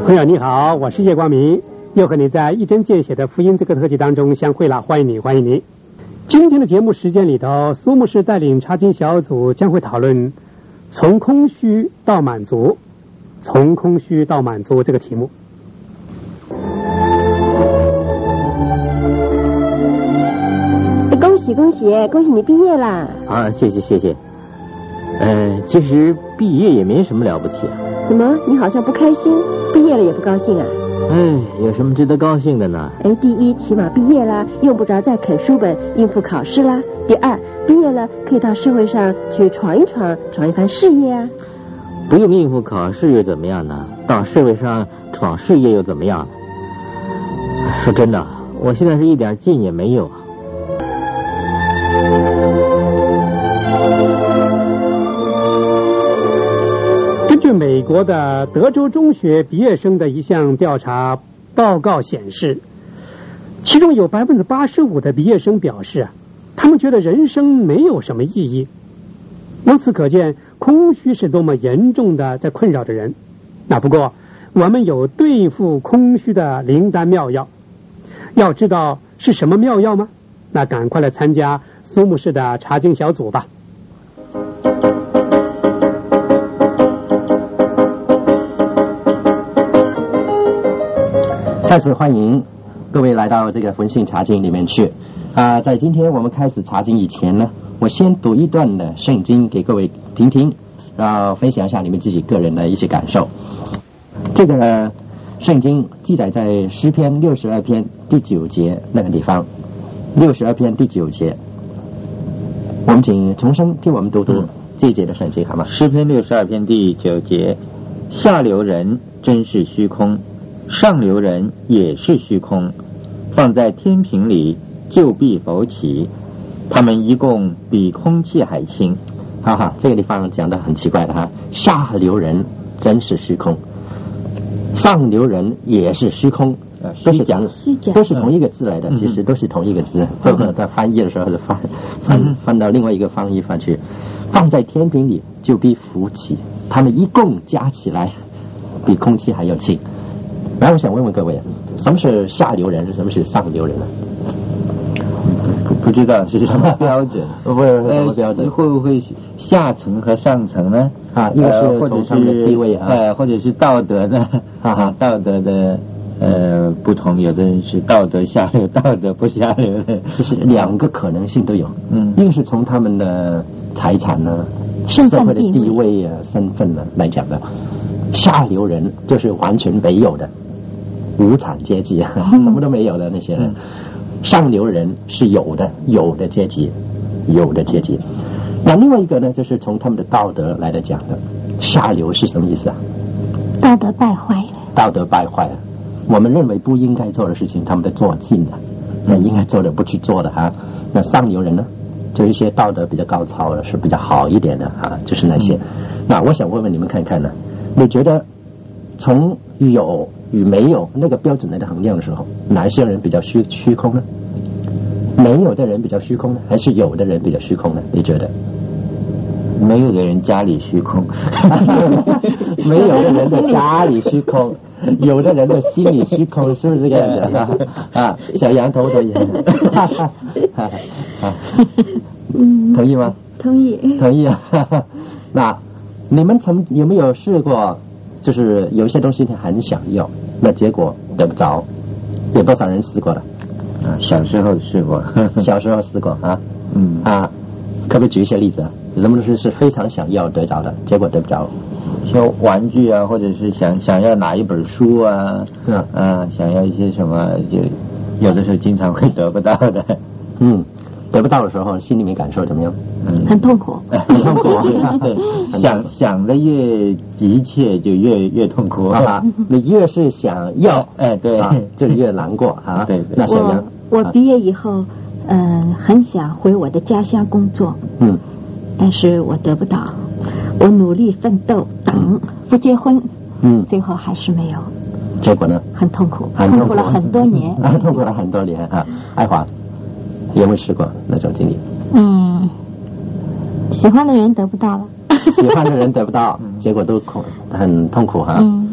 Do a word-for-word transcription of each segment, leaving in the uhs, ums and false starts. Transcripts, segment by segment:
朋友你好，我是叶光明，又和你在一针见血的福音这个特辑当中相会了，欢迎你，欢迎你。今天的节目时间里头，苏牧师带领查经小组将会讨论从空虚到满足，从空虚到满足这个题目。 恭喜恭喜恭喜你毕业啦！ 啊，谢谢谢谢。呃，其实毕业也没什么了不起啊。 怎么，你好像不开心？毕业了也不高兴啊？ 哎，有什么值得高兴的呢？ 哎，第一，起码毕业啦，用不着再啃书本应付考试啦。第二，毕业了可以到社会上去闯一闯，闯一番事业啊。 不用应付考试又怎么样呢？到社会上闯事业又怎么样？说真的，我现在是一点劲也没有啊。 根据美国的德州中学毕业生的一项调查报告显示，其中有百分之八十五的毕业生表示啊，他们觉得人生没有什么意义。由此可见，空虚是多么严重的在困扰着人。那不过，我们有对付空虚的灵丹妙药。要知道是什么妙药吗？那赶快来参加苏牧师的查经小组吧。 再次欢迎各位来到这个福音查经里面去啊、呃！在今天我们开始查经以前呢，我先读一段的圣经给各位听听，然后分享一下你们自己个人的一些感受。这个、呃、圣经记载在诗篇六十二篇第九节那个地方，六十二篇第九节，我们请重生替我们读读这一节的圣经好吗？ 诗篇六十二篇第九节，下流人真是虚空，上流人也是虚空，放在天平里就必浮起，他们一共比空气还轻。 哈哈，这个地方讲的很奇怪的哈，下流人真是虚空，上流人也是虚空，都是讲都是同一个字来的，其实都是同一个字，包括在翻译的时候是翻翻翻到另外一个翻译翻去，放在天平里就必浮起，他们一共加起来比空气还要轻。然后我想问问各位，什么是下流人，什么是上流人呢？ 不不知道是什么标准？ 不是什么标准？ 会不会下层和上层呢？ 啊，因为是从他们的地位啊， 呃，或者是道德的啊，道德的呃不同，有的人是道德下流，道德不下流的， 就是两个可能性都有。嗯，一个是从他们的财产呢、 社会的地位啊、身份呢来讲的，下流人就是完全没有的。无产阶级啊，什么都没有的那些人，上流人是有的，有的阶级，有的阶级。那另外一个呢，就是从他们的道德来的讲的，下流是什么意思啊？ 道德败坏了。 道德败坏了，我们认为不应该做的事情，他们都做尽了，那应该做的不去做的哈。那上流人呢，就一些道德比较高超的，是比较好一点的啊，就是那些。那我想问问你们看看呢，你觉得从有与没有那个标准来的衡量的时候，哪些人比较虚虚空呢？没有的人比较虚空呢，还是有的人比较虚空呢？你觉得？ 没有的人家里虚空， 没有的人的家里虚空，有的人的心里虚空，是不是这个样子啊？小羊头头也，同意吗？ 同意， 同意啊。那你们曾有没有试过？就是有一些东西你很想要，那结果得不着，有多少人试过的？ 啊，小时候试过， 小时候试过啊， 嗯啊，可不可以举一些例子啊？有什么东西是非常想要得着的，结果得不着？ 像玩具啊，或者是想想要哪一本书啊， 嗯啊，想要一些什么，就有的时候经常会得不到的。 嗯，得不到的时候，心里面感受怎么样？ 嗯，很痛苦， 很痛苦。 对，想想的越急切，就越越痛苦啊！你越是想要， 哎，对， 啊、就越难过啊。 对， 那小杨， 我毕业以后，呃，很想回我的家乡工作， 嗯， 但是我得不到，我努力奋斗，等不结婚， 嗯， 最后还是没有。 结果呢？ 很痛苦， 很痛苦了很多年， 啊，痛苦了很多年啊！爱华有没有试过那种经历？ 嗯，喜欢的人得不到了， 喜欢的人得不到，结果都恐很痛苦哈。 嗯，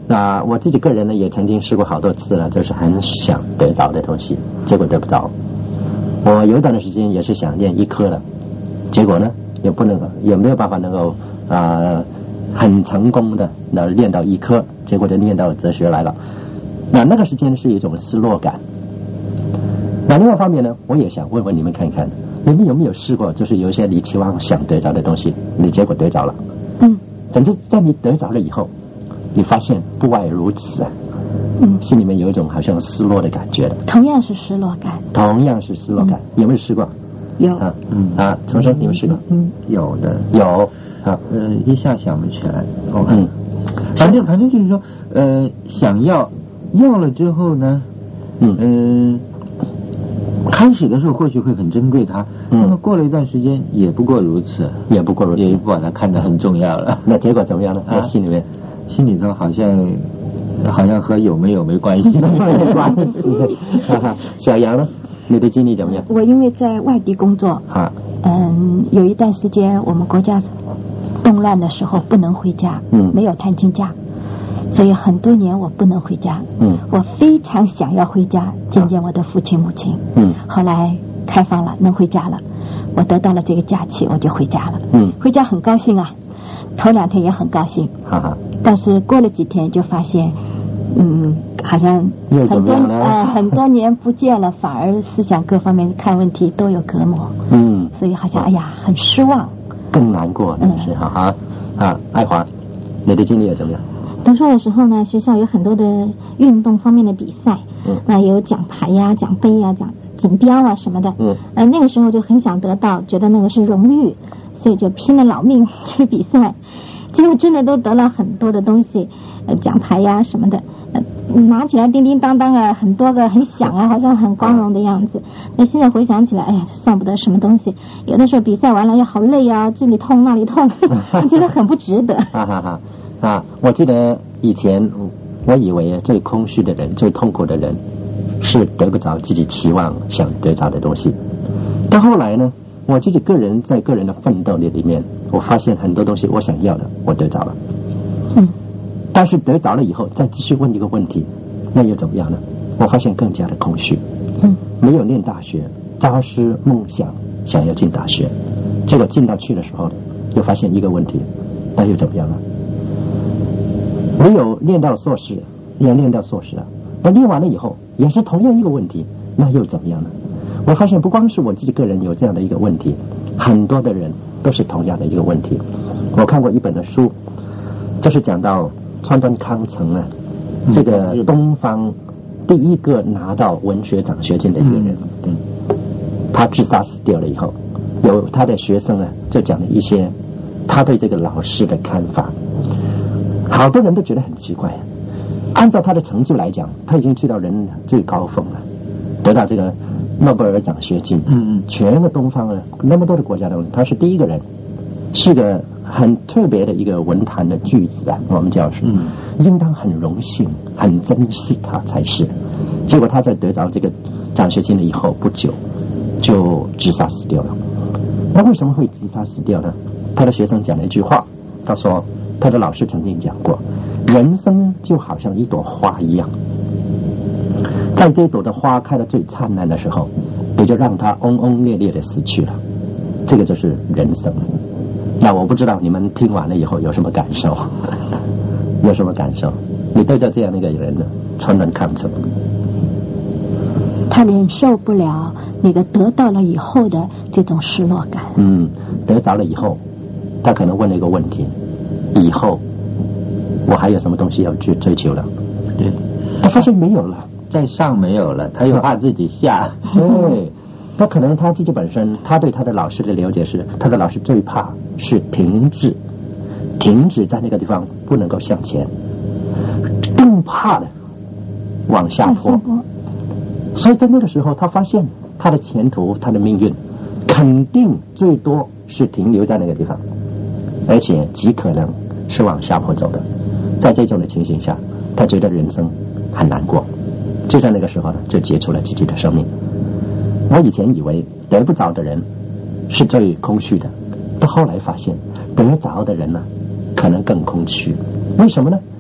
那我自己个人呢，也曾经试过好多次了，就是很想得着的东西，结果得不着。我有一段的时间也是想念医科的，结果呢也不能也没有办法能够啊、呃、很成功的那练到医科，结果就念到哲学来了。那那个时间是一种失落感。那另外一方面呢，我也想问问你们看看，你们有没有试过，就是有一些你期望想得着的东西，你结果得着了， 嗯， 总之在你得着了以后，你发现不外如此啊， 嗯， 心里面有一种好像失落的感觉的。 同样是失落感， 同样是失落感，嗯、有没有试过？ 有啊，嗯啊，重生，你们试过？ 嗯，有的， 有啊， 呃，一下想不起来。哦， 嗯， 反正反正就是说，呃，想要要了之后呢， 嗯嗯、呃，开始的时候或许会很珍贵它， 嗯、 那么过了一段时间也不过如此， 也不过如此， 也不把它看得很重要了。 那结果怎么样呢？在、啊、心里面， 心里头好像好像和有没有没关系， 没关系。小杨呢？你的经历怎么样？ 我因为在外地工作， 啊， 嗯，有一段时间我们国家动乱的时候不能回家， 嗯， 没有探亲假，所以很多年我不能回家， 嗯， 我非常想要回家见见我的父亲母亲， 嗯， 后来开放了，能回家了，我得到了这个假期，我就回家了， 嗯， 回家很高兴啊，头两天也很高兴， 哈哈， 但是过了几天就发现。嗯，好像很多呃很多年不见了，反而思想各方面看问题都有隔膜。 嗯， 所以好像哎呀很失望， 更难过，是不是？哈哈啊，爱华，你的经历也怎么样？ 读书的时候呢，学校有很多的运动方面的比赛， 嗯， 那有奖牌呀、奖杯呀、奖锦标啊什么的， 嗯， 呃那个时候就很想得到，觉得那个是荣誉，所以就拼了老命去比赛，结果真的都得了很多的东西，呃奖牌呀什么的。拿起来叮叮当当啊，很多个很响啊，好像很光荣的样子。那现在回想起来，哎呀，算不得什么东西。有的时候比赛完了也好累啊，这里痛那里痛，觉得很不值得。 哈哈哈啊！我记得以前我以为最空虚的人、最痛苦的人是得不着自己期望想得着的东西。到后来呢，我自己个人在个人的奋斗里面，我发现很多东西我想要的，我得着了。 嗯。 但是得着了以后，再继续问一个问题，那又怎么样呢？我发现更加的空虚。 嗯， 没有念大学，朝思梦想想要进大学，结果进到去的时候，又发现一个问题，那又怎么样呢？没有念到硕士，也念到硕士了，那念完了以后，也是同样一个问题，那又怎么样呢？我发现不光是我自己个人有这样的一个问题，很多的人都是同样的一个问题。我看过一本的书，就是讲到川端康成呢，这个东方第一个拿到文学奖学金的一个人，嗯，他自杀死掉了以后，有他的学生呢就讲了一些他对这个老师的看法，好多人都觉得很奇怪。按照他的成就来讲，他已经去到人最高峰了，得到这个诺贝尔奖学金。 嗯嗯， 全个东方呢，那么多的国家当中，他是第一个人，是个很特别的一个文坛的巨子啊，我们叫是， 嗯， 应当很荣幸、很珍视他才是。结果他在得着这个奖学金了以后不久，就自杀死掉了。那为什么会自杀死掉呢？他的学生讲了一句话，他说他的老师曾经讲过，人生就好像一朵花一样，在这朵的花开得最灿烂的时候，也就让它轰轰烈烈的死去了。这个就是人生。那我不知道你们听完了以后有什么感受？有什么感受？你对着这样的一个人呢，川端康成， 他忍受不了那个得到了以后的这种失落感。 嗯，得着了以后，他可能问了一个问题：以后我还有什么东西要去追求了？ 对， 他发现没有了， 在上没有了，他又怕自己下。 对。他可能他自己本身，他对他的老师的了解是，他的老师最怕是停滞，停止在那个地方不能够向前，更怕的往下坡。所以在那个时候，他发现他的前途，他的命运，肯定最多是停留在那个地方，而且极可能是往下坡走的。在这种的情形下，他觉得人生很难过，就在那个时候呢，就结束了自己的生命。我以前以为得不着的人是最空虚的，到后来发现得着的人呢，可能更空虚。为什么呢？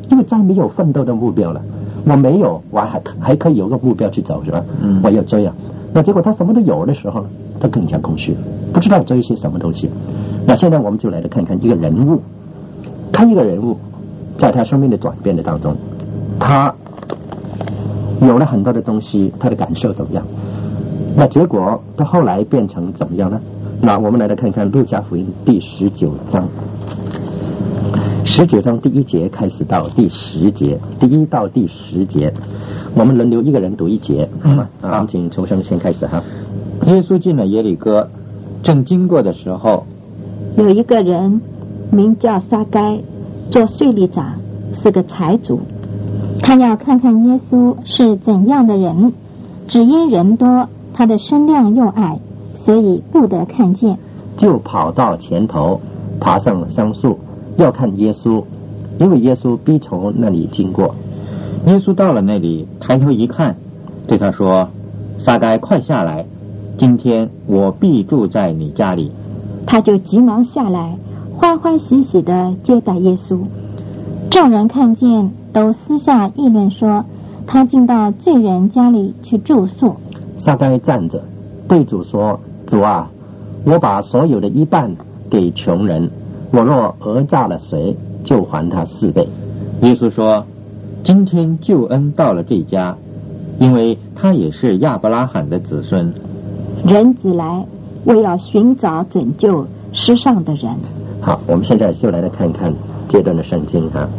因为再没有奋斗的目标了。我没有，我还还可以有个目标去走，是吧？嗯，我要这样。那结果他什么都有的时候呢，他更加空虚，不知道这一些什么东西。那现在我们就来看看一个人物，看一个人物在他生命的转变的当中，他有了很多的东西，他的感受怎么样？那结果到后来变成怎么样呢？那我们来来看看路加福音第十九章，十九章第一节开始到第十节，第一到第十节，我们轮流一个人读一节，好吗？嗯、啊，请重生先开始哈。 耶稣进了耶利哥，正经过的时候， 有一个人名叫撒该，做税吏长，是个财主。他要看看耶稣是怎样的人，只因人多，他的身量又矮，所以不得看见， 就跑到前头，爬上桑树，要看耶稣，因为耶稣必从那里经过。 耶稣到了那里，抬头一看，对他说：“撒该，快下来，今天我必住在你家里。” 他就急忙下来，欢欢喜喜地接待耶稣。众人看见，都私下议论说，他进到罪人家里去住宿。 撒该站着，对主说：“主啊，我把所有的一半给穷人，我若讹诈了谁，就还他四倍。” 耶稣说：“今天救恩到了这家，因为他也是亚伯拉罕的子孙。 人子来，为要寻找拯救世上的人。” 好，我们现在就来来看看这段的圣经哈。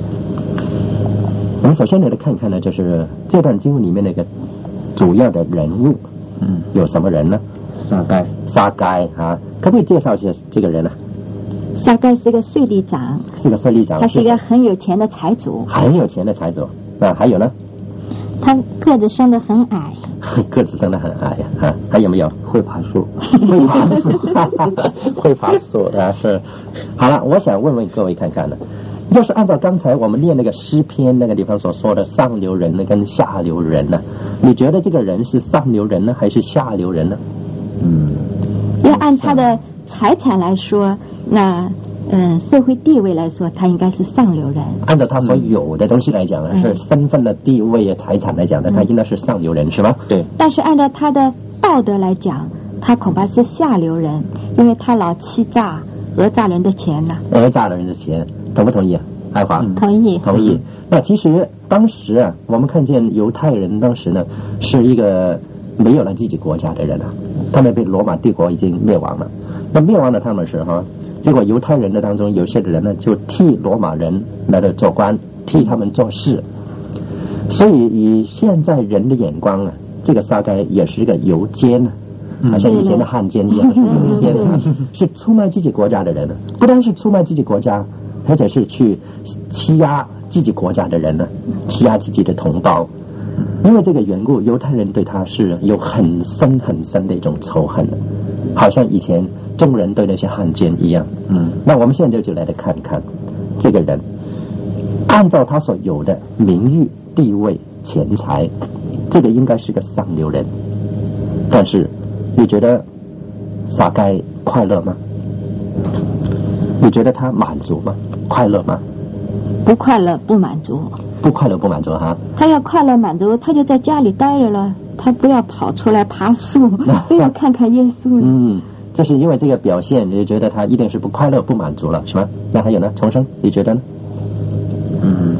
我们首先来来看看呢，就是这段经文里面那个主要的人物，嗯，有什么人呢？ 撒该， 撒该啊，可不可以介绍一下这个人呢？ 撒该是个税吏长， 是个税吏长， 他是一个很有钱的财主， 很有钱的财主。那还有呢？ 他个子生得很矮， 个子生得很矮呀，啊，还有没有？会爬树，会爬树，会爬树啊，是。好了，我想问问各位看看呢，要是按照刚才我们念那个诗篇那个地方所说的上流人呢跟下流人呢，你觉得这个人是上流人呢还是下流人呢？ 嗯，要按他的财产来说，那嗯、呃、社会地位来说，他应该是上流人。 按照他所有的东西来讲呢，嗯、是身份的地位啊财产来讲呢，他应该是上流人，是吧？对。 但是按照他的道德来讲，他恐怕是下流人，因为他老欺诈、讹诈人的钱呢、 啊。讹诈人的钱，同不同意啊？爱华、嗯、 同意， 同意。那其实当时啊，我们看见犹太人当时呢，是一个没有了自己国家的人啊，他们被罗马帝国已经灭亡了。那灭亡了他们的时候，结果犹太人的当中有些人呢，就替罗马人来的做官，替他们做事。所以以现在人的眼光啊，这个撒该也是一个犹奸啊。好像以前的汉奸一样，有一些是出卖自己国家的人呢，不单是出卖自己国家，而且是去欺压自己国家的人呢，欺压自己的同胞。因为这个缘故，犹太人对他是有很深很深的一种仇恨的，好像以前中人对那些汉奸一样。嗯，那我们现在就来看看这个人，按照他所有的名誉、地位、钱财，这个应该是个上流人，但是你觉得撒该快乐吗？你觉得他满足吗？快乐吗？ 不快乐，不满足。 不快乐，不满足哈。 他要快乐满足，他就在家里待着了，他不要跑出来爬树，非要看看耶稣了。 嗯，就是因为这个表现，你就觉得他一定是不快乐、不满足了，是吗？那还有呢？重生，你觉得呢？ 嗯，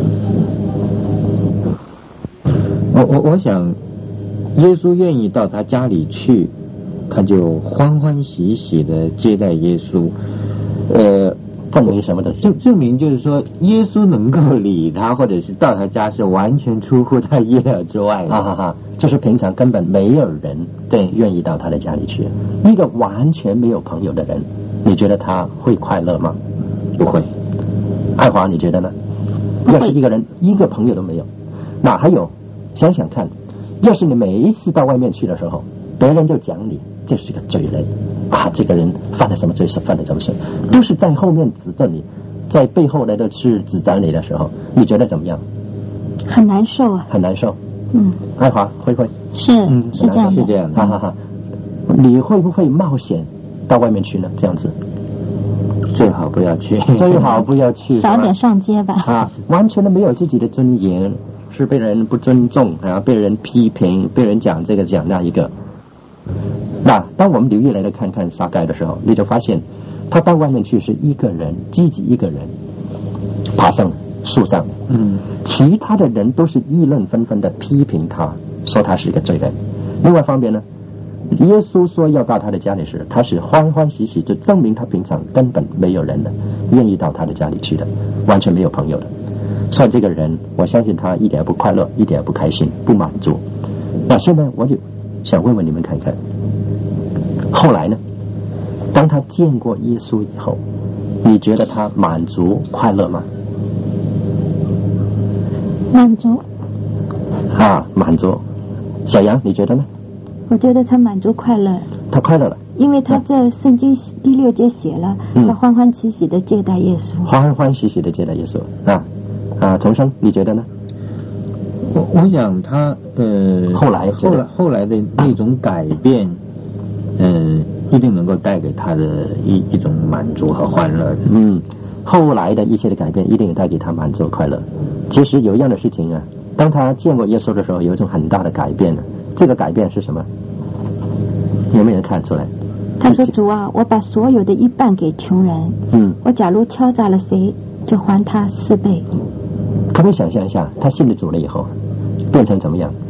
我我我想，耶稣愿意到他家里去，他就欢欢喜喜的接待耶稣。呃， 证明什么的？ 证证明就是说，耶稣能够理他，或者是到他家，是完全出乎他意料之外的。 哈哈哈！就是平常根本没有人对愿意到他的家里去。一个完全没有朋友的人，你觉得他会快乐吗？ 不会。 爱华，你觉得呢？要是一个人一个朋友都没有，那还有想想看，要是你每一次到外面去的时候，别人就讲你这是个罪人啊，这个人犯了什么罪，是犯了什么罪，都是在后面指责你，在背后来的去指责你的时候，你觉得怎么样？ 很难受啊， 很难受。 嗯， 爱华会不会？ 是，嗯，是这样的， 是这样的。 哈哈哈，你会不会冒险到外面去呢？这样子， 最好不要去， 最好不要去， 少点上街吧。 啊，完全都没有自己的尊严，是被人不尊重，然后被人批评，被人讲这个讲那一个。那当我们留意来的看看撒该的时候，你就发现他到外面去是一个人，自己一个人爬上树上，嗯，其他的人都是议论纷纷的批评他，说他是一个罪人。另外一方面呢，耶稣说要到他的家里时，他是欢欢喜喜，就证明他平常根本没有人的愿意到他的家里去的，完全没有朋友的。所以这个人，我相信他一点也不快乐，一点也不开心，不满足。那现在我就想问问你们看看，后来呢，当他见过耶稣以后，你觉得他满足快乐吗？ 满足啊，满足。小杨你觉得呢？ 我觉得他满足快乐， 他快乐了， 因为他在圣经第六节写了，嗯、他欢欢喜喜的接待耶稣， 欢欢喜喜的接待耶稣啊啊！重生你觉得呢？ 我我想他呃后来后来后来的那种改变，嗯、呃，一定能够带给他的一一种满足和欢乐。 嗯，后来的一切的改变一定带给他满足快乐。其实有一样的事情啊，当他见过耶稣的时候，有一种很大的改变呢。这个改变是什么？有没有人看出来？ 他说：“主啊，我把所有的一半给穷人。嗯，我假如敲诈了谁，就还他四倍。” 可不可以想象一下，他信了主了以后，变成怎么样？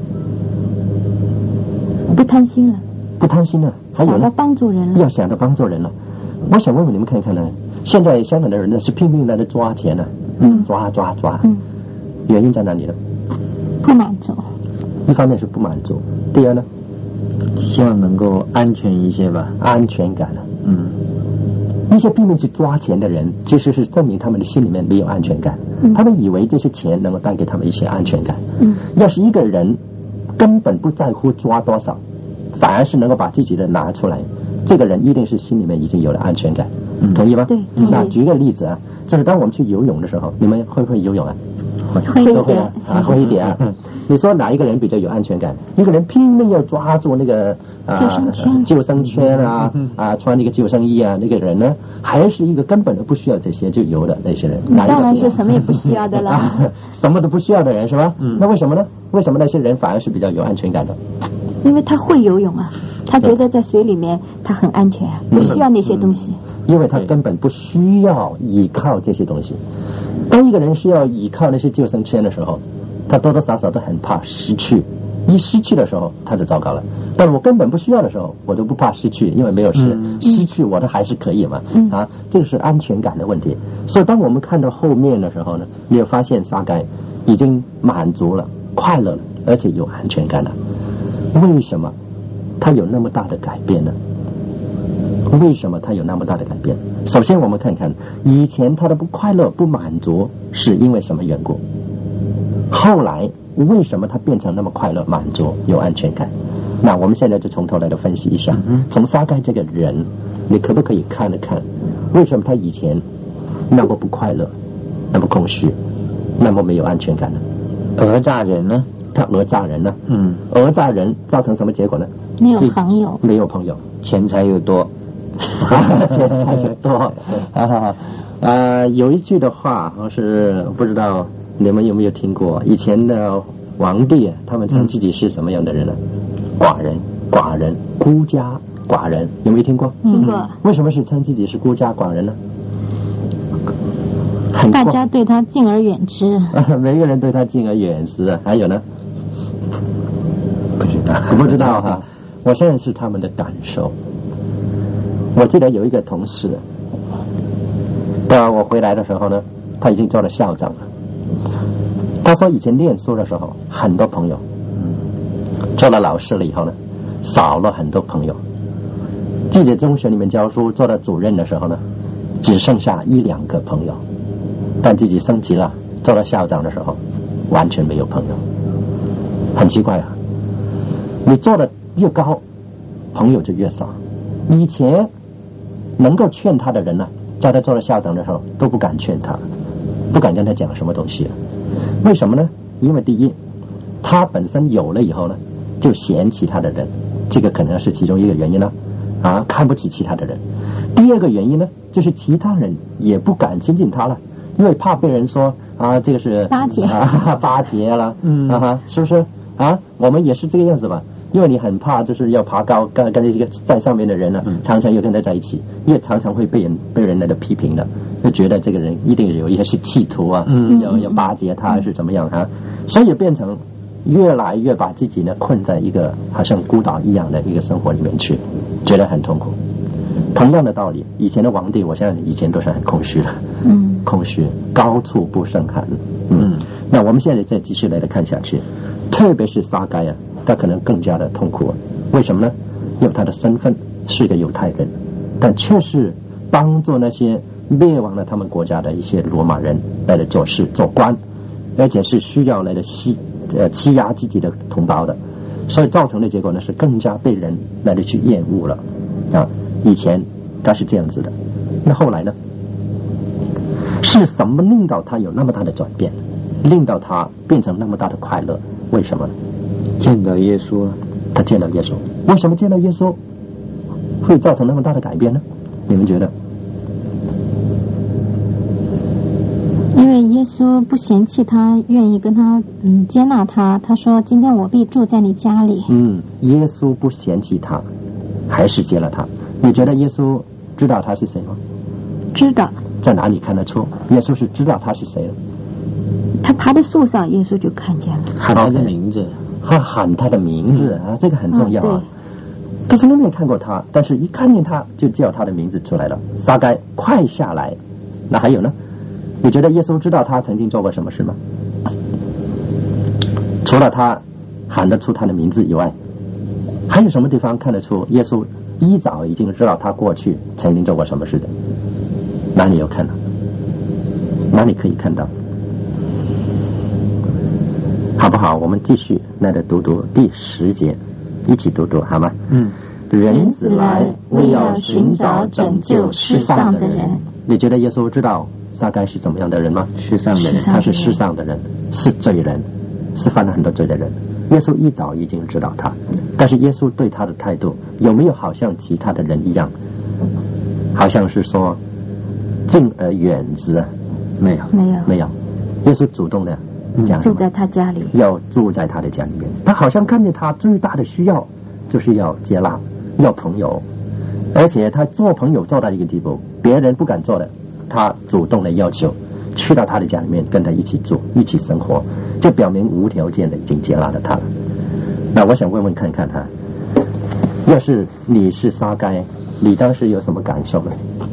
不贪心了， 不贪心了，还有呢？ 想到帮助人了， 要想到帮助人了。我想问问你们看看呢，现在香港的人呢是拼命的在抓钱呢、啊，嗯，抓抓抓，嗯，原因在哪里呢？ 不满足。 一方面是不满足，第二呢， 希望能够安全一些吧， 安全感了。嗯，一些拼命去抓钱的人，其实是证明他们的心里面没有安全感。嗯、他们以为这些钱能够带给他们一些安全感。嗯，要是一个人根本不在乎抓多少，反而是能够把自己的拿出来，这个人一定是心里面已经有了安全感。嗯，同意吗？ 对。 那举个例子啊，就是当我们去游泳的时候，你们会不会游泳啊？ 会都会啊，啊会一点啊。嗯，你说哪一个人比较有安全感？一个人拼命要抓住那个啊救生圈、 救生圈啊啊，穿那个救生衣啊，那个人呢，还是一个根本都不需要这些就游的那些人？哪一个当然是什么也不需要的了，啊、 什么都不需要的人是吧？嗯，那为什么呢？为什么那些人反而是比较有安全感的？ 因为他会游泳啊，他觉得在水里面他很安全，不需要那些东西。 嗯因为他根本不需要依靠这些东西。当一个人需要依靠那些救生圈的时候，他多多少少都很怕失去。一失去的时候，他就糟糕了。但是我根本不需要的时候，我都不怕失去，因为没有失、嗯、失去，我都还是可以嘛。嗯、啊，这个是安全感的问题。所以当我们看到后面的时候呢，你有发现撒该已经满足了、快乐了，而且有安全感了。为什么他有那么大的改变呢？为什么他有那么大的改变？首先我们看看以前他的不快乐不满足是因为什么缘故，后来为什么他变成那么快乐满足有安全感。那我们现在就从头来的分析一下，从撒该这个人，你可不可以看一看为什么他以前那么不快乐，那么空虚，那么没有安全感呢？ 讹诈人呢？ 他讹诈人呢？嗯，讹诈人造成什么结果呢？ 没有朋友， 没有朋友， 钱财又多。 钱财又多啊！啊，有一句的话，我是不知道你们有没有听过。以前的皇帝，他们称自己是什么样的人呢？嗯、寡人，寡人，孤家寡人，有没有听过？ 听过、嗯。 为什么是称自己是孤家寡人呢？ 大家对他敬而远之。 每个人对他敬而远之。还有呢？不知道，不知道哈。我现在是他们的感受。我记得有一个同事，当我回来的时候呢，他已经做了校长了。他说以前念书的时候很多朋友，做了老师了以后呢，少了很多朋友。自己中学里面教书，做了主任的时候呢，只剩下一两个朋友。但自己升级了，做了校长的时候，完全没有朋友。很奇怪啊，你做的越高，朋友就越少。以前能够劝他的人呢、啊，在他做了校长的时候都不敢劝他，不敢跟他讲什么东西、啊。为什么呢？因为第一，他本身有了以后呢，就嫌弃他的人，这个可能是其中一个原因了、啊。啊，看不起其他的人。 第二个原因呢，就是其他人也不敢亲近他了，因为怕被人说啊，这个是巴结啊，巴结了，嗯啊，是不是啊？我们也是这个样子吧？因为你很怕，就是要爬高，跟跟这个在上面的人呢，嗯、常常又跟他在一起，也常常会被人被人来的批评的，就觉得这个人一定有一些是企图啊，嗯、要要巴结他还是怎么样啊？所以变成越来越把自己呢困在一个好像孤岛一样的一个生活里面去，觉得很痛苦。同样的道理，以前的皇帝，我相信以前都是很空虚的，嗯，空虚，高处不胜寒，嗯。嗯那我们现在再继续来看下去，特别是撒该啊，他可能更加的痛苦。为什么呢？因为他的身份是一个犹太人，但却是帮助那些灭亡了他们国家的一些罗马人来的做事做官，而且是需要来的欺呃欺压自己的同胞的，所以造成的结果呢是更加被人来的去厌恶了啊。以前他是这样子的，那后来呢？是什么令到他有那么大的转变？令到他变成那么大的快乐，为什么呢？ 见到耶稣了， 他见到耶稣，为什么见到耶稣会造成那么大的改变呢？你们觉得？ 因为耶稣不嫌弃他，愿意跟他嗯接纳他。他说：“今天我必住在你家里。”嗯， 耶稣不嫌弃他，还是接了他。你觉得耶稣知道他是谁吗？ 知道。 在哪里看得出耶稣是知道他是谁了？ 他爬在树上，耶稣就看见了， 喊他的名字， 他喊他的名字啊，这个很重要啊。他从来没有看过他，但是一看见他就叫他的名字出来了。撒该，快下来！那还有呢？你觉得耶稣知道他曾经做过什么事吗？除了他喊得出他的名字以外，还有什么地方看得出耶稣一早已经知道他过去曾经做过什么事的？哪里有看到？哪里可以看到？好不好？我们继续来的读读第十节，一起读读好吗？嗯， 人子来为要寻找拯救世上的人。 你觉得耶稣知道撒该是怎么样的人吗？ 世上的人， 他是世上的人，是罪人，是犯了很多罪的人。耶稣一早已经知道他，但是耶稣对他的态度有没有好像其他的人一样，好像是说敬而远之？没有， 没有， 没有。耶稣主动的。 住在他家里， 要住在他的家里面。他好像看见他最大的需要就是要接纳，要朋友，而且他做朋友做到一个地步，别人不敢做的，他主动的要求去到他的家里面跟他一起住，一起生活，就表明无条件的已经接纳了他了。那我想问问看看他，要是你是撒该，你当时有什么感受呢？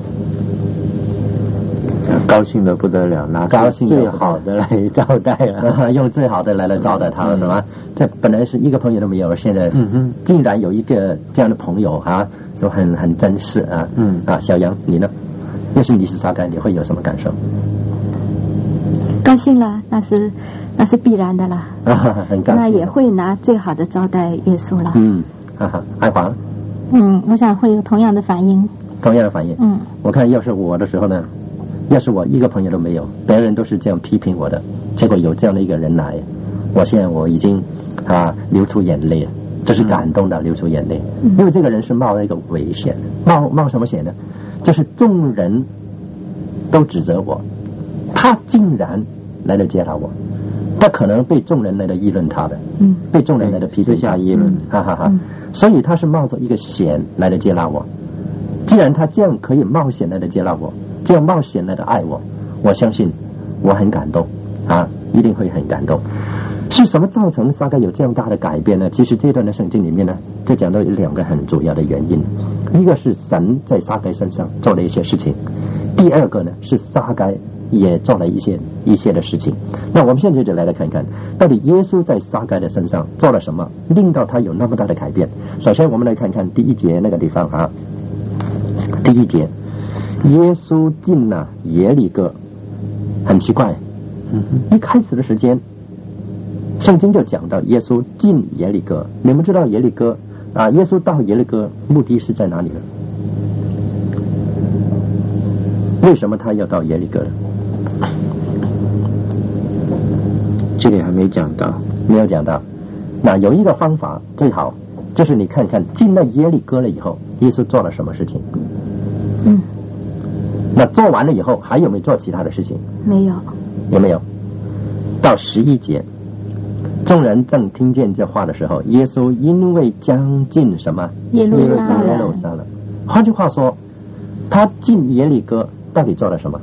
高兴的不得了，拿高兴最好的来招待了， 用最好的来来招待他了，是吧？这本来是一个朋友都没有，现在竟然有一个这样的朋友啊，就很很珍视啊。嗯啊，小杨你呢？要是你是撒该，你会有什么感受？ 高兴了，那是那是必然的了。啊，很高兴。那也会拿最好的招待耶稣了。 嗯，哈哈，爱华。 嗯，我想会有同样的反应。 同样的反应。嗯，我看要是我的时候呢？要是我一个朋友都没有，别人都是这样批评我的，结果有这样的一个人来，我现在我已经啊流出眼泪了，这是感动的流出眼泪，因为这个人是冒了一个危险，冒冒什么险呢？就是众人都指责我，他竟然来了接纳我，他可能被众人来的议论他的，嗯，被众人来的批评下议论，哈哈哈，所以他是冒着一个险来的接纳我。既然他这样可以冒险来的接纳我，这样冒险来的爱我，我相信我很感动啊，一定会很感动。是什么造成撒该有这样大的改变呢？其实这段的圣经里面呢，就讲到有两个很主要的原因，一个是神在撒该身上做了一些事情，第二个呢是撒该也做了一些一些的事情。那我们现在就来来看看，到底耶稣在撒该的身上做了什么，令到他有那么大的改变。首先我们来看看第一节那个地方啊，第一节。耶稣进了耶利哥，很奇怪，一开始的时间圣经就讲到耶稣进耶利哥。你们知道耶利哥啊？耶稣到耶利哥目的是在哪里呢？为什么他要到耶利哥呢？ 这里还没讲到， 没有讲到。那有一个方法最好，就是你看看进了耶利哥了以后，耶稣做了什么事情？ 嗯。 那做完了以后，还有没有做其他的事情？ 没有。 有没有？到十一节，众人正听见这话的时候，耶稣因为将近什么？ 耶路撒冷。 耶路撒冷。换句话说，他进耶利哥到底做了什么？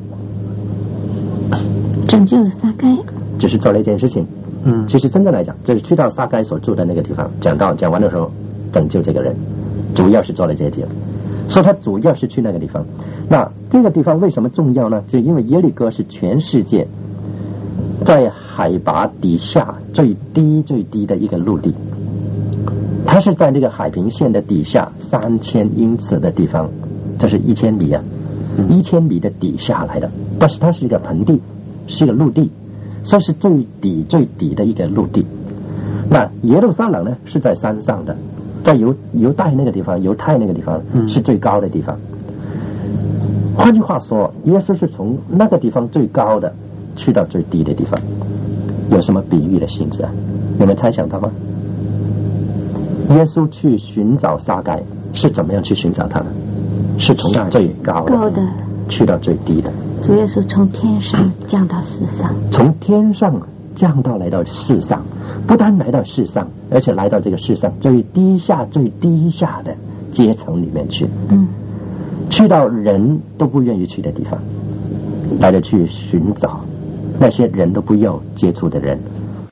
拯救撒该。 只是做了一件事情。嗯。其实真正来讲，就是去到撒该所住的那个地方，讲到讲完的时候，拯救这个人，主要是做了这些。所以他主要是去那个地方。那这个地方为什么重要呢？就因为耶利哥是全世界在海拔底下最低最低的一个陆地，它是在那个海平线的底下三千英尺的地方，这是一千米啊，一千米的底下来的，但是它是一个盆地，是一个陆地，所以是最底最底的一个陆地。那耶路撒冷呢是在山上的，在犹犹大那个地方，犹太那个地方是最高的地方。换句话说，耶稣是从那个地方最高的去到最低的地方，有什么比喻的性质啊？你们猜想到吗？耶稣去寻找撒该是怎么样去寻找他的？是从最高的, 高的去到最低的。 主耶稣从天上降到世上， 从天上降到来到世上，不单来到世上，而且来到这个世上最低下最低下的阶层里面去。嗯。去到人都不愿意去的地方，来了去寻找那些人都不要接触的人。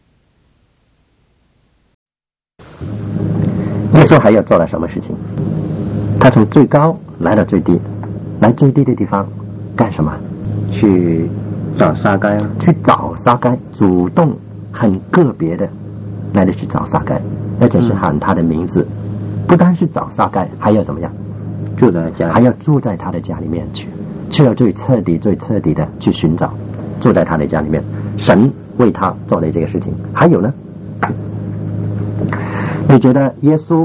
耶稣还要做了什么事情？他从最高来到最低，来最低的地方干什么？ 去找撒该啊！ 去找撒该，主动很个别的来了去找撒该，而且是喊他的名字。嗯、不单是找撒该，还要怎么样？住在家，还要住在他的家里面去，去了最彻底、最彻底的去寻找，住在他的家里面。神为他做了这个事情。还有呢？你觉得耶稣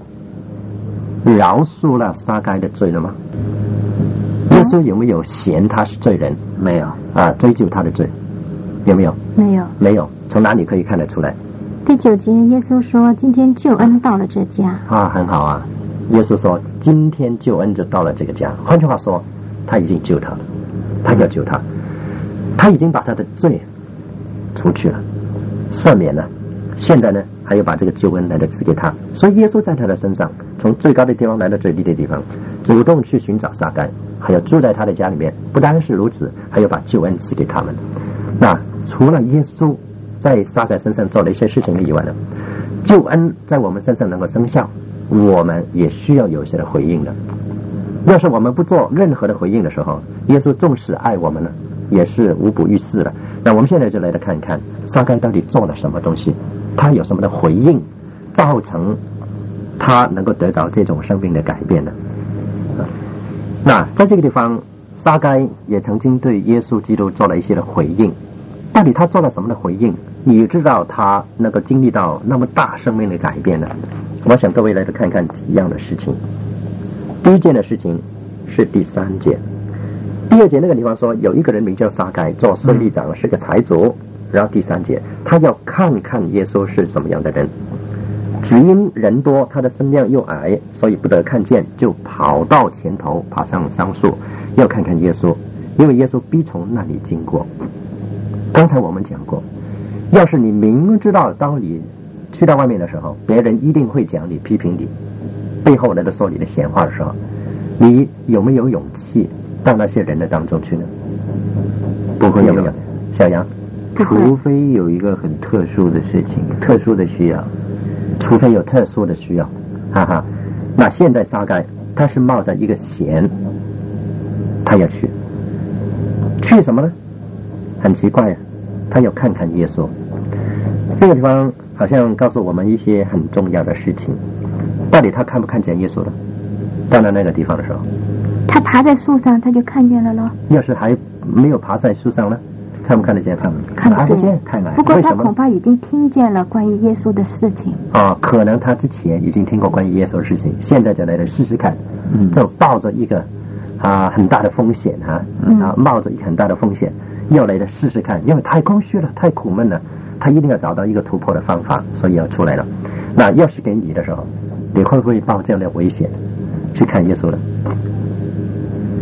饶恕了撒该的罪了吗？耶稣有没有嫌他是罪人？ 没有啊，追究他的罪，有没有？ 没有， 没有。从哪里可以看得出来？ 第九节，耶稣说：“今天救恩到了这家。” 啊，很好啊。耶稣说今天救恩就到了这个家，换句话说他已经救他了，他要救他，他已经把他的罪除去了，赦免了，现在呢还要把这个救恩来的赐给他。所以耶稣在他的身上从最高的地方来到最低的地方，主动去寻找撒该，还要住在他的家里面。不单是如此，还要把救恩赐给他们。那除了耶稣在撒该身上做了一些事情以外呢，救恩在我们身上能够生效，我们也需要有些的回应的。要是我们不做任何的回应的时候，耶稣纵使爱我们呢，也是无补于事了。那我们现在就来看一看撒该到底做了什么东西，他有什么的回应，造成他能够得到这种生命的改变呢？那在这个地方，撒该也曾经对耶稣基督做了一些的回应。到底他做了什么的回应？你知道他能够经历到那么大生命的改变呢？我想各位来看看几样的事情。第一件的事情是第三节，第二节那个地方说有一个人名叫撒该，做税吏长，是个财主。然后第三节，他要看看耶稣是什么样的人，只因人多，他的身量又矮，所以不得看见，就跑到前头，爬上桑树，要看看耶稣，因为耶稣必从那里经过。刚才我们讲过，要是你明知道当你去到外面的时候，别人一定会讲你、批评你，背后来的说你的闲话的时候，你有没有勇气到那些人的当中去呢？不会有没有？小杨， 除非有一个很特殊的事情，特殊的需要， 除非有特殊的需要，哈哈。那现在撒该他是冒着一个险，他要去，去什么呢？很奇怪啊，他要看看耶稣。这个地方好像告诉我们一些很重要的事情。到底他看不看见耶稣了？到了那个地方的时候， 他爬在树上，他就看见了咯。 要是还没有爬在树上呢，看不看得见？看不见，看来。 不过他恐怕已经听见了关于耶稣的事情。 哦，可能他之前已经听过关于耶稣的事情，现在就来了试试看，嗯，就抱着一个啊很大的风险啊，嗯、啊冒着一个很大的风险，要来的试试看，因为太空虚了，太苦闷了，他一定要找到一个突破的方法，所以要出来了。那要是给你的时候，你会不会抱这样的危险去看耶稣呢？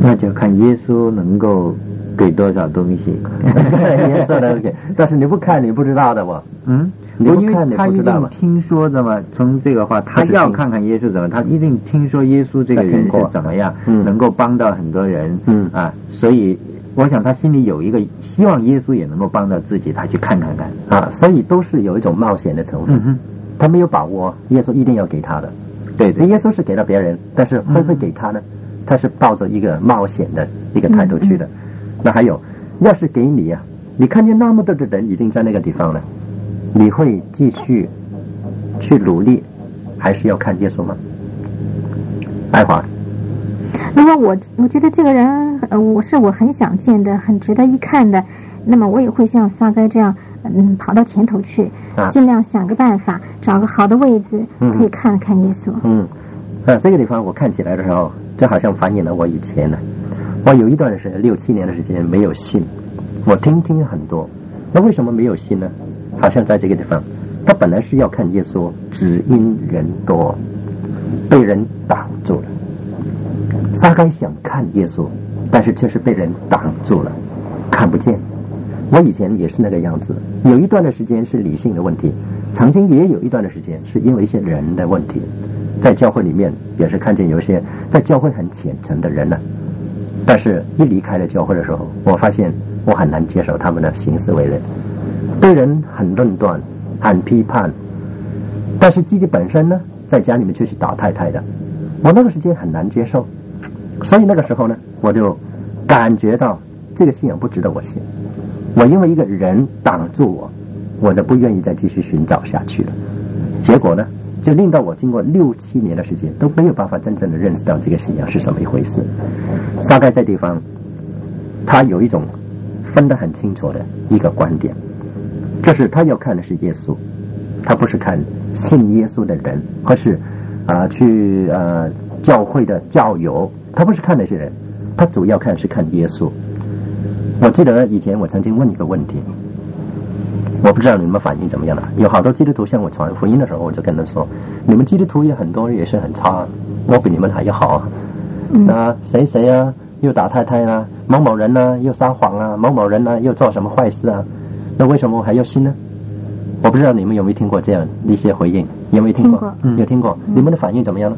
那就看耶稣能够给多少东西。 耶稣能给，但是你不看你不知道的嘛。 嗯， 你不看你他一不知道嘛。 定听说的嘛，从这个话，他要看看耶稣怎么，他一定听说耶稣这个人是怎么样， 嗯、 能够帮到很多人。 嗯啊，所以我想他心里有一个希望，耶稣也能够帮到自己，他去看看看啊，所以都是有一种冒险的成分。 嗯哼， 他没有把握耶稣一定要给他的。 对对， 耶稣是给了别人，但是会不会给他呢？嗯、他是抱着一个冒险的一个态度去的。嗯、那还有，要是给你啊，你看见那么多的人已经在那个地方了，你会继续去努力，还是要看耶稣吗？爱华。 如果我我觉得这个人呃我是我很想见的，很值得一看的，那么我也会像撒该这样嗯跑到前头去，啊、尽量想个办法，找个好的位置，可以看看耶稣。 嗯，啊，这个地方我看起来的时候，就好像反映了我以前呢，我有一段时间六七年的时间没有信，我听听很多，那为什么没有信呢？好像在这个地方，他本来是要看耶稣，只因人多，被人挡住了。撒该想看耶稣，但是却是被人挡住了，看不见。我以前也是那个样子，有一段的时间是理性的问题，曾经也有一段的时间是因为一些人的问题，在教会里面也是看见有一些在教会很虔诚的人呢、啊，但是一离开了教会的时候，我发现我很难接受他们的行事为人，对人很论断，很批判，但是自己本身呢，在家里面却是打太太的，我那个时间很难接受。所以那个时候呢，我就感觉到这个信仰不值得我信，我因为一个人挡住我，我就不愿意再继续寻找下去了。结果呢，就令到我经过六七年的时间都没有办法真正的认识到这个信仰是什么一回事。大概在地方，他有一种分得很清楚的一个观点，就是他要看的是耶稣，他不是看信耶稣的人，或是啊、呃、去呃教会的教友。他不是看那些人，他主要看是看耶稣。我记得以前我曾经问一个问题，我不知道你们反应怎么样了。有好多基督徒向我传福音的时候，我就跟他说：“你们基督徒也很多也是很差，我比你们还要好啊。嗯、那谁谁啊又打太太啊，某某人呢、啊、又撒谎啊，某某人呢、啊、又做什么坏事啊？那为什么我还要信呢？”我不知道你们有没有听过这样一些回应，有没有听过？ 听过嗯、有听过、嗯。你们的反应怎么样呢？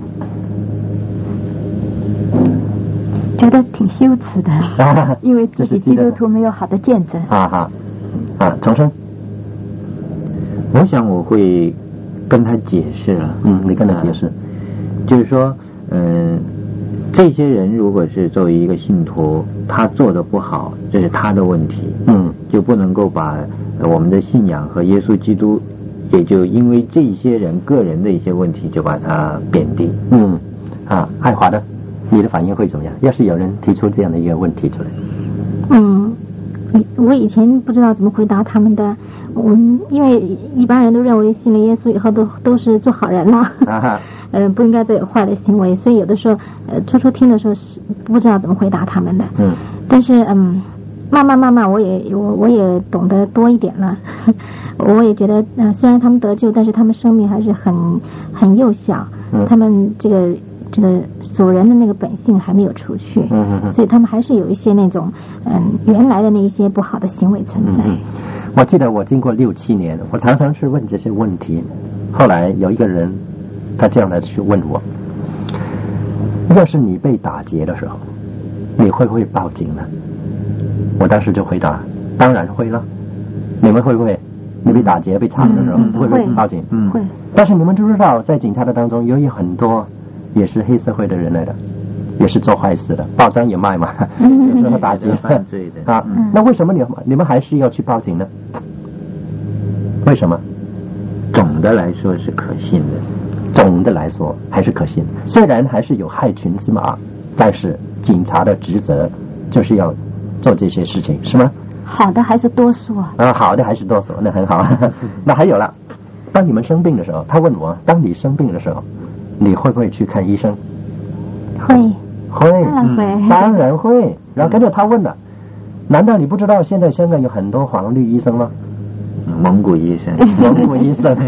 觉得挺羞耻的，啊、因为自己基督徒没有好的见证。 啊哈啊，重生。 我想我会跟他解释了。 嗯，你跟他解释，啊、 就是说，嗯、呃，这些人如果是作为一个信徒，他做的不好，这是他的问题。 嗯， 就不能够把我们的信仰和耶稣基督，也就因为这些人个人的一些问题，就把它贬低。 嗯，啊，爱华的。你的反应会怎么样？要是有人提出这样的一个问题出来， 嗯，我以前不知道怎么回答他们的，我因为一般人都认为信了耶稣以后都都是做好人了，啊、呃，不应该再有坏的行为，所以有的时候呃初初听的时候是不知道怎么回答他们的。 嗯， 但是嗯，慢慢慢慢我也我我也懂得多一点了，我也觉得呃虽然他们得救，但是他们生命还是很很幼小， 嗯、 他们这个。这个属人的那个本性还没有除去， 嗯嗯嗯， 所以他们还是有一些那种嗯原来的那一些不好的行为存在。 嗯嗯，我记得我经过六七年，我常常是问这些问题。后来有一个人，他这样来去问我：要是你被打劫的时候，你会不会报警呢？我当时就回答：当然会了。你们会不会？你被打劫、被抢的时候， 嗯嗯、 会不会报警？ 嗯，会。 但是你们知不知道，在警察的当中，有很多也是黑社会的人来的，也是做坏事的，报章也卖嘛，有时候打劫犯罪的啊。嗯、那为什么你你们还是要去报警呢？为什么？ 总的来说是可信的， 总的来说还是可信。虽然还是有害群之马，但是警察的职责就是要做这些事情，是吗？ 好的还是多数啊？ 啊，好的还是多数，那很好。那还有了，当你们生病的时候，他问我，当你生病的时候，你会不会去看医生？ 会， 会， 当然会， 嗯、当然会。然后跟着他问了，难道你不知道现在香港有很多黄绿医生吗？ 蒙古医生， 蒙古医生。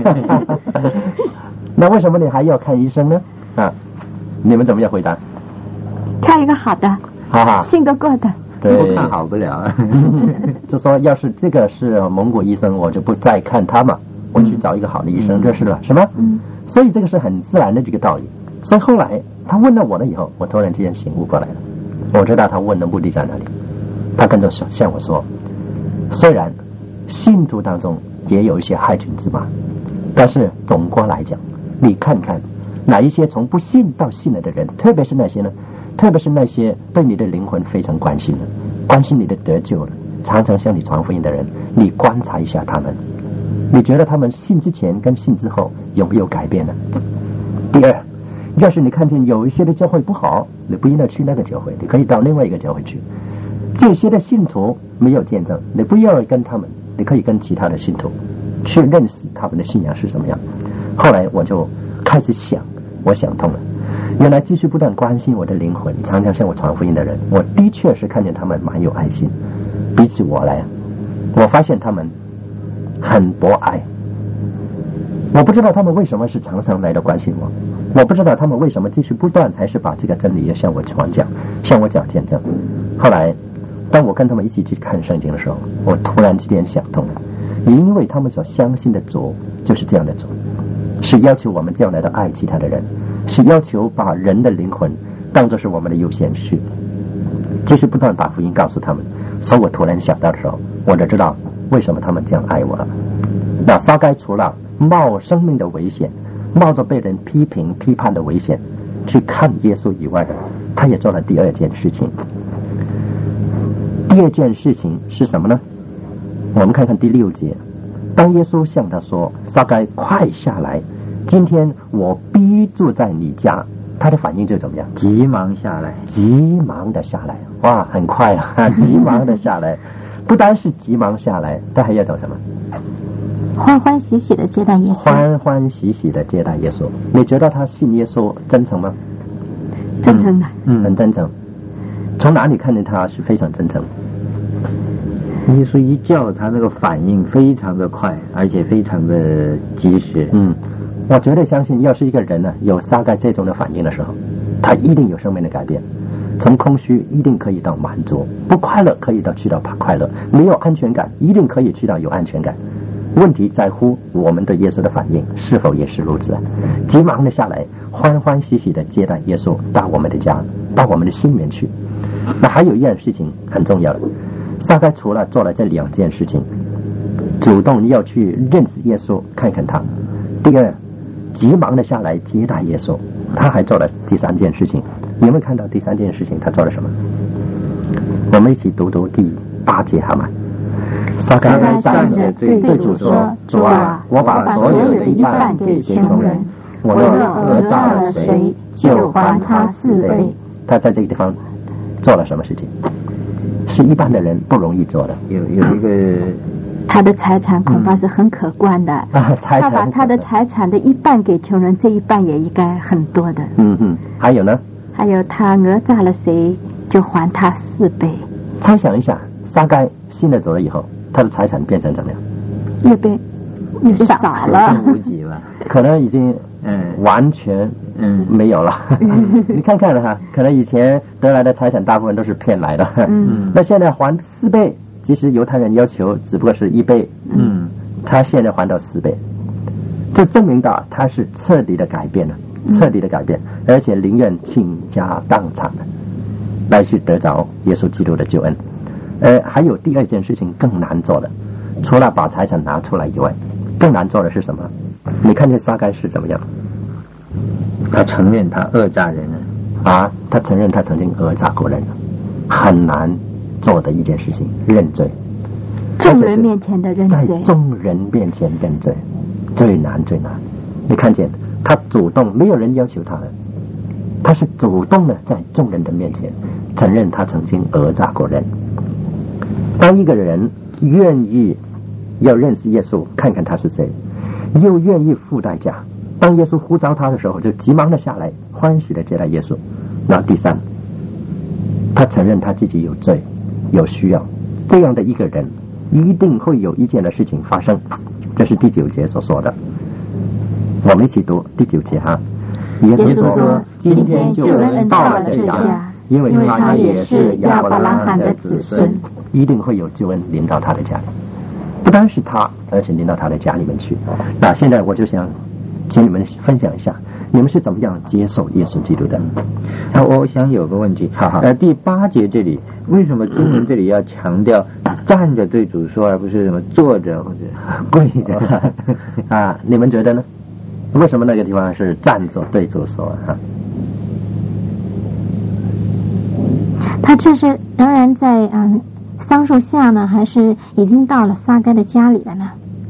那为什么你还要看医生呢？啊，你们怎么样回答？ 挑一个好的， 哈哈， 信得过的。 对， 看好不了。 就说要是这个是蒙古医生，我就不再看他嘛，我去找一个好的医生就是了，是吗？嗯。所以这个是很自然的这个道理。所以后来他问了我了以后，我突然之间醒悟过来了，我知道他问的目的在哪里。他跟着向我说，虽然信徒当中也有一些害群之马，但是总括来讲，你看看哪一些从不信到信了的人，特别是那些呢，特别是那些对你的灵魂非常关心的，关心你的得救的，常常向你传福音的人，你观察一下他们，你觉得他们信之前跟信之后有没有改变呢？第二，要是你看见有一些的教会不好，你不应该去那个教会，你可以到另外一个教会去。这些的信徒没有见证，你不要跟他们，你可以跟其他的信徒去认识他们的信仰是什么样。后来我就开始想，我想通了，原来继续不断关心我的灵魂，常常向我传福音的人，我的确是看见他们蛮有爱心。比起我来，我发现他们很博爱。我不知道他们为什么是常常来的关心我，我不知道他们为什么继续不断还是把这个真理要向我传讲，向我讲见证。后来当我跟他们一起去看圣经的时候，我突然之间想通了，因为他们所相信的主就是这样的主，是要求我们这样来的爱其他的人，是要求把人的灵魂当作是我们的优先序，就是不断把福音告诉他们。所以我突然想到的时候，我就知道为什么他们这样爱我了。那撒该除了冒生命的危险，冒着被人批评批判的危险去看耶稣以外的，他也做了第二件事情。第二件事情是什么呢？我们看看第六节，当耶稣向他说，撒该快下来，今天我必住在你家，他的反应就怎么样？ 急忙下来， 急忙的下来，哇，很快啊，急忙的下来。不单是急忙下来，他还要走什么？ 欢欢喜喜的接待耶稣， 欢欢喜喜的接待耶稣。你觉得他信耶稣真诚吗？ 真诚的， 嗯，很真诚。从哪里看见他是非常真诚？ 耶稣一叫他那个反应非常的快，而且非常的及时。 嗯，我绝对相信，要是一个人呢有撒该这种的反应的时候，他一定有生命的改变。从空虚一定可以到满足，不快乐可以到去到快乐，没有安全感一定可以去到有安全感。问题在乎我们对耶稣的反应是否也是如此。急忙的下来，欢欢喜喜的接待耶稣到我们的家，到我们的心里面去。那还有一件事情很重要的，撒该除了做了这两件事情，主动要去认识耶稣，看看他。第二，急忙的下来接待耶稣，他还做了第三件事情。有没有看到第三件事情他做了什么？我们一起读读第八节好吗？撒该站着对主说，主啊，我把所有的一半给穷人，我若讹诈了谁，就还他四倍。他在这个地方做了什么事情？是一般的人不容易做的。 有有一个， 他的财产恐怕是很可观的。 啊，财产， 他把他的财产的一半给穷人，这一半也应该很多的。 嗯哼，还有呢？ 还有他讹诈了谁，就还他四倍。 猜想一下，撒该信了主了以后，他的财产变成怎么样？ 也被也少了， 无几了， 可能已经嗯完全嗯没有了。嗯、你看看了哈，可能以前得来的财产大部分都是骗来的。嗯，那现在还四倍，其实犹太人要求只不过是一倍。嗯，他现在还到四倍，就证明到他是彻底的改变了。彻底的改变，而且宁愿倾家荡产来去得着耶稣基督的救恩。呃，还有第二件事情更难做的，除了把财产拿出来以外，更难做的是什么？你看见撒该是怎么样？ 他承认他讹诈人啊，他承认他曾经讹诈过人，很难做的一件事情，认罪。 众人面前的认罪， 在众人面前认罪，最难最难。你看见？他主动，没有人要求他的，他是主动的在众人的面前承认他曾经讹诈过人。当一个人愿意要认识耶稣，看看他是谁，又愿意付代价，当耶稣呼召他的时候，就急忙的下来，欢喜的接待耶稣。然后第三，他承认他自己有罪有需要，这样的一个人一定会有一件的事情发生，这是第九节所说的。我们一起读第九节哈。耶稣说，今天救恩到了这家， 因为他也是亚伯拉罕的子孙， 一定会有救恩临到他的家里，不单是他，而且临到他的家里面去。那现在我就想请你们分享一下，你们是怎么样接受耶稣基督的？ 啊，我想有个问题， 好好呃，第八节这里为什么经文这里要强调站着对主说，而不是什么坐着或者跪着啊？你们觉得呢？为什么那个地方是站着对主说啊？ 他这是仍然在嗯桑树下呢，还是已经到了撒该的家里了呢？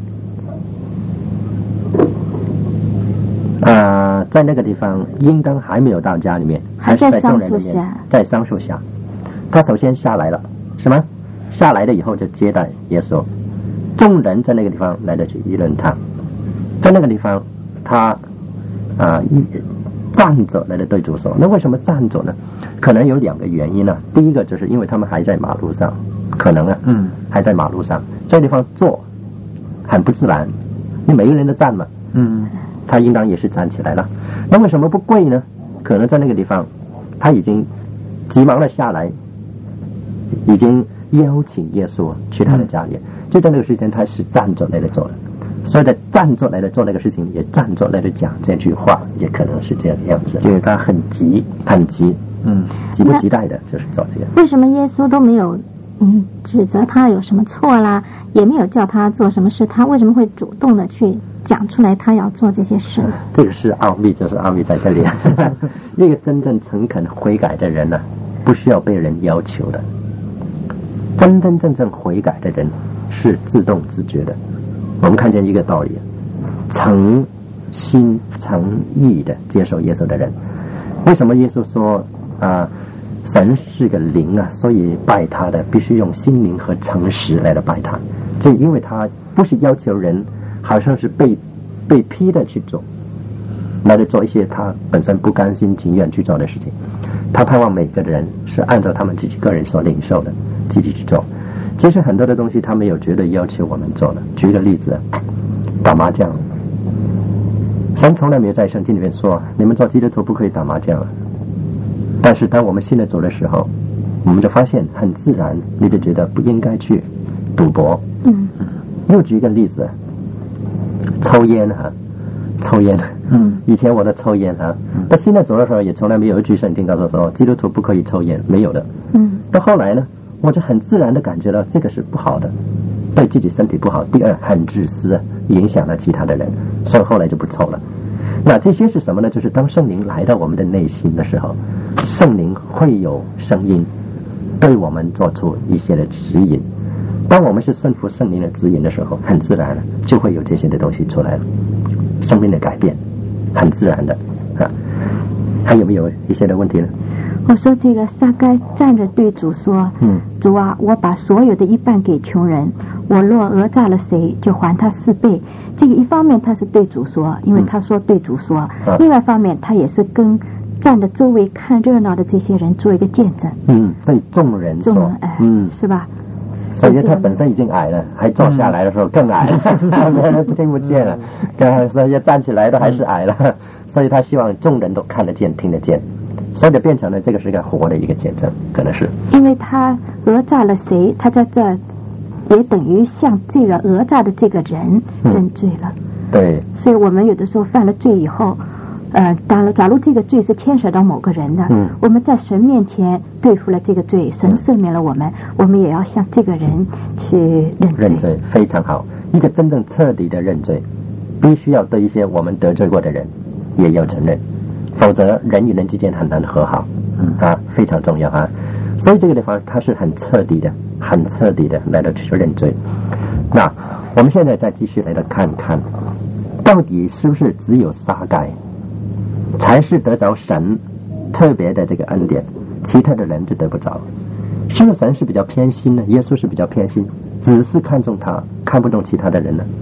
呃，在那个地方应当还没有到家里面，还是在众人里面，在桑树下。他首先下来了，什么？下来了以后就接待耶稣，众人在那个地方来得去议论他，在那个地方他啊一。站着来的对主说，那为什么站着呢？可能有两个原因呢、啊。第一个就是因为他们还在马路上，可能啊，嗯，还在马路上，这地方坐很不自然，因为每个人都站嘛，嗯，他应当也是站起来了。那为什么不跪呢？可能在那个地方他已经急忙的下来，已经邀请耶稣去他的家里，就在那个时间他是站着来的做的。所以在站着来的做那个事情，也站着来的讲这句话，也可能是这样的样子，因为他很急，很急，嗯，急不及待的就是做这个。 为什么耶稣都没有嗯指责他有什么错啦，也没有叫他做什么事，他为什么会主动的去讲出来他要做这些事？ 这个是奥秘，就是奥秘在这里。一个真正诚恳悔改的人呢、啊，不需要被人要求的。真真正正悔改的人是自动自觉的。我们看见一个道理，诚心诚意的接受耶稣的人，为什么耶稣说啊，神是个灵啊，所以拜他的必须用心灵和诚实来的拜他。这因为他不是要求人好像是被被批的去做，来的做一些他本身不甘心情愿去做的事情，他盼望每个人是按照他们自己个人所领受的自己去做。其实很多的东西他没有绝对要求我们做的。举一个例子，打麻将，神从来没有在圣经里面说你们做基督徒不可以打麻将，但是当我们信了主的时候，我们就发现很自然你就觉得不应该去赌博。嗯，又举一个例子，抽烟哈、啊，抽烟，嗯，以前我的抽烟哈、啊，但现在走的时候也从来没有一句圣经告诉我说基督徒不可以抽烟，没有的。嗯，到后来呢，我就很自然的感觉到这个是不好的，对自己身体不好。第二，很自私，影响了其他的人，所以后来就不抽了。那这些是什么呢？就是当圣灵来到我们的内心的时候，圣灵会有声音对我们做出一些的指引。当我们是顺服圣灵的指引的时候，很自然的就会有这些的东西出来了，生命的改变，很自然的啊。还有没有一些的问题呢？ 我说这个撒该站着对主说，嗯，主啊，我把所有的一半给穷人，我若讹诈了谁，就还他四倍。这个一方面他是对主说，因为他说对主说，嗯、另外一方面他也是跟站在周围看热闹的这些人做一个见证。 嗯，对众人说， 众人哎，嗯，是吧？ 所以他本身已经矮了，还坐下来的时候更矮了，别人听不见了，所以站起来都还是矮了，所以他希望众人都看得见、听得见。所以就变成了这个是个活的一个见证，可能是因为他讹诈了谁，他在这也等于向这个讹诈的这个人认罪了、嗯、 对， 所以我们有的时候犯了罪以后呃，当然假如这个罪是牵扯到某个人的、嗯、我们在神面前对付了这个罪，神赦免了我们、嗯、我们也要向这个人去认罪。 认罪非常好，一个真正彻底的认罪必须要对一些我们得罪过的人也要承认，否则人与人之间很难和好，嗯啊，非常重要啊。所以这个地方它是很彻底的、很彻底的来到去认罪。那我们现在再继续来到看看，到底是不是只有撒该才是得着神特别的这个恩典，其他的人就得不着？是不是神是比较偏心呢？耶稣是比较偏心，只是看重他，看不中其他的人呢？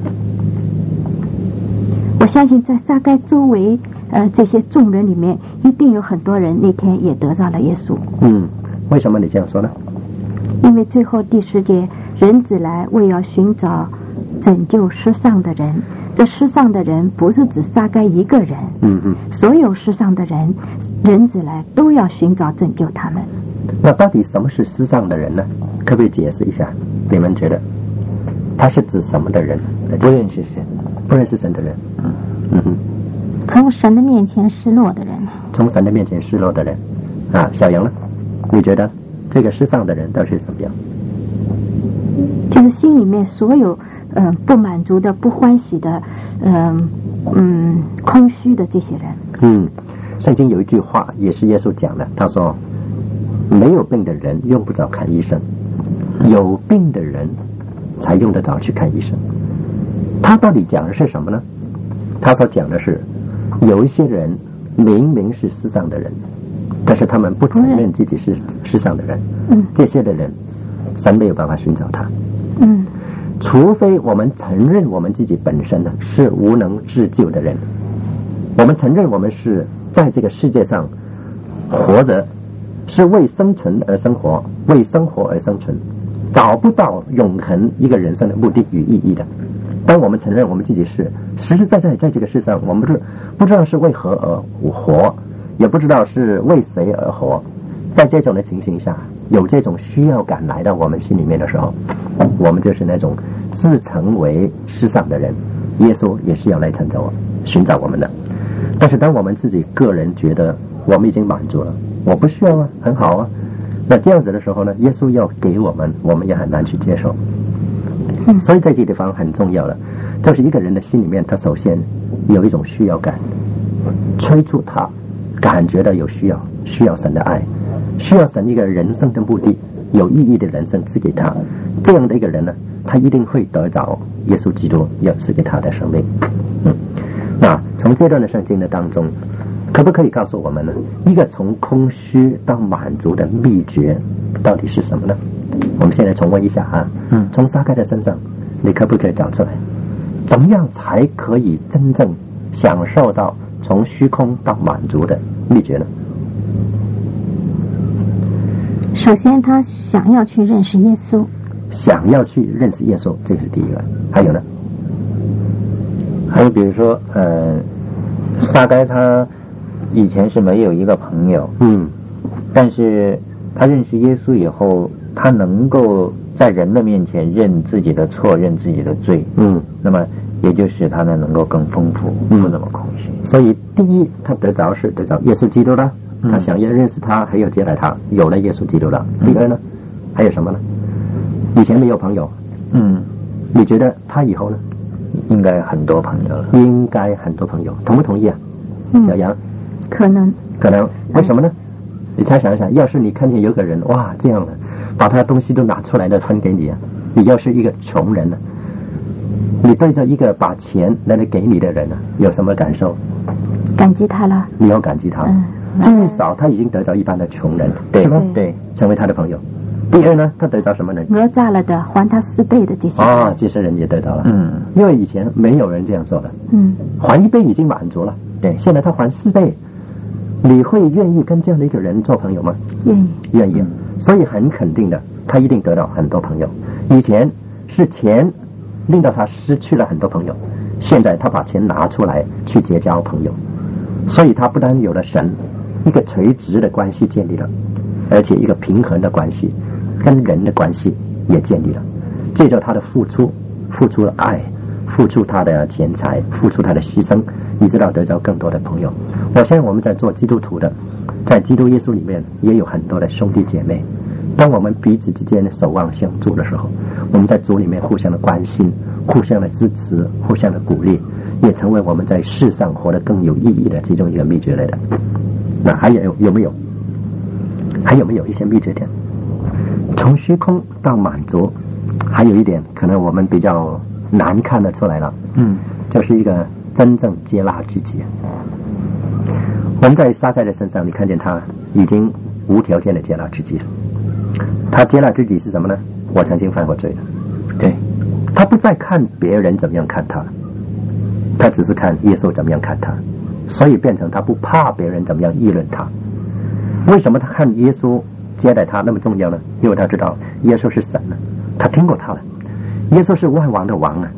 我相信在撒该周围呃，这些众人里面一定有很多人那天也得到了耶稣。 嗯，为什么你这样说呢？ 因为最后第十节，人子来为要寻找拯救失丧的人， 这世上的人不是只撒该一个人， 嗯嗯， 所有世上的人，人子来都要寻找拯救他们。 那到底什么是世上的人呢？可不可以解释一下？你们觉得他是指什么的人？ 不认识神， 不认识神的人。嗯嗯哼， 从神的面前失落的人， 从神的面前失落的人啊。小杨呢？你觉得这个世上的人都是什么样？ 就是心里面所有呃不满足的、不欢喜的、嗯、呃、嗯空虚的这些人。 嗯，圣经有一句话也是耶稣讲的，他说没有病的人用不着看医生，有病的人才用得着去看医生。他到底讲的是什么呢？他所讲的是有一些人明明是世上的人，但是他们不承认自己是世上的人。 嗯， 这些的人神没有办法寻找他。 嗯， 除非我们承认我们自己本身呢是无能自救的人，我们承认我们是在这个世界上活着，是为生存而生活，为生活而生存，找不到永恒一个人生的目的与意义的。当我们承认我们自己是实实在在在这个世上，我们不知不知道是为何而活，也不知道是为谁而活，在这种的情形下，有这种需要感来到我们心里面的时候，我们就是那种自成为世上的人，耶稣也是要来寻找寻找我们的。但是当我们自己个人觉得我们已经满足了，我不需要啊，很好啊，那这样子的时候呢，耶稣要给我们，我们也很难去接受。所以在这个地方很重要的就是一个人的心里面，他首先有一种需要感，催促他感觉到有需要，需要神的爱，需要神一个人生的目的，有意义的人生赐给他。这样的一个人呢，他一定会得着耶稣基督要赐给他的生命。嗯，那从这段的圣经的当中，可不可以告诉我们呢，一个从空虚到满足的秘诀到底是什么呢？我们现在重温一下啊，嗯，从撒该的身上，你可不可以找出来，怎么样才可以真正享受到从虚空到满足的秘诀呢？ 首先他想要去认识耶稣， 想要去认识耶稣，这是第一个。还有呢？ 还有比如说呃撒该他以前是没有一个朋友， 嗯， 但是他认识耶稣以后，他能够在人的面前认自己的错，认自己的罪， 嗯， 那么也就使他呢能够更丰富， 嗯， 不那么空虚。 所以第一，他得着是得着耶稣基督了，他想要认识他，还要接待他，有了耶稣基督了。第二呢，还有什么呢？以前没有朋友， 嗯， 你觉得他以后呢？ 应该很多朋友了， 应该很多朋友，同不同意啊？ 嗯， 小杨， 可能， 可能，为什么呢？你猜想一想，要是你看见有个人，哇，这样的，把他东西都拿出来的分给你啊，你要是一个穷人呢，你对着一个把钱来来给你的人呢，有什么感受？ 感激他了， 你要感激他， 嗯， 至少他已经得着一般的穷人， 对吧？ 对， 成为他的朋友。第二呢，他得着什么呢？ 讹诈了的还他四倍的这些啊，这些人也得到了， 嗯， 因为以前没有人这样做的， 嗯， 还一倍已经满足了，对，现在他还四倍，你会愿意跟这样的一个人做朋友吗？ 愿意， 愿意，所以很肯定的，他一定得到很多朋友。以前是钱令到他失去了很多朋友，现在他把钱拿出来去结交朋友，所以他不但有了神一个垂直的关系建立了，而且一个平衡的关系跟人的关系也建立了。借着他的付出，付出了爱，付出他的钱财，付出他的牺牲，你知道得着更多的朋友。我相信我们在做基督徒的，在基督耶稣里面也有很多的兄弟姐妹，当我们彼此之间守望相助的时候，我们在主里面互相的关心，互相的支持，互相的鼓励，也成为我们在世上活得更有意义的其中一个秘诀来的。那还有有没有还有没有一些秘诀点？从虚空到满足，还有一点可能我们比较难看得出来了， 嗯， 就是一个真正接纳自己。我们在撒该的身上，你看见他已经无条件的接纳自己了。他接纳自己是什么呢？我曾经犯过罪的，对，他不再看别人怎么样看他，他只是看耶稣怎么样看他，所以变成他不怕别人怎么样议论他。为什么他看耶稣接待他那么重要呢？因为他知道耶稣是神呢，他听过他了，耶稣是万王的王啊，